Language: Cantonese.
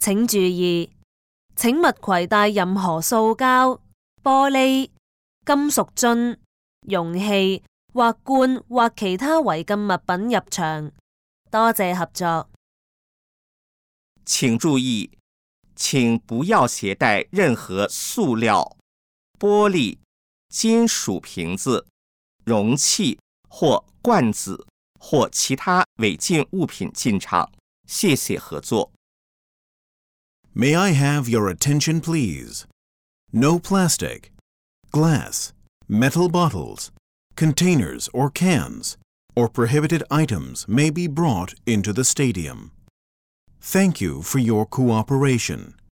請注意，請勿攜帶任何塑膠、玻璃、金屬樽、容器或罐或其他違禁物品入場。多謝合作。 请注意，请不要携带任何塑料、玻璃、金属瓶子、容器或罐子或其他违禁物品进场。谢谢合作。 May I have your attention, please? No plastic, glass, metal bottles, containers or cans, or prohibited items may be brought into the stadium. Thank you for your cooperation.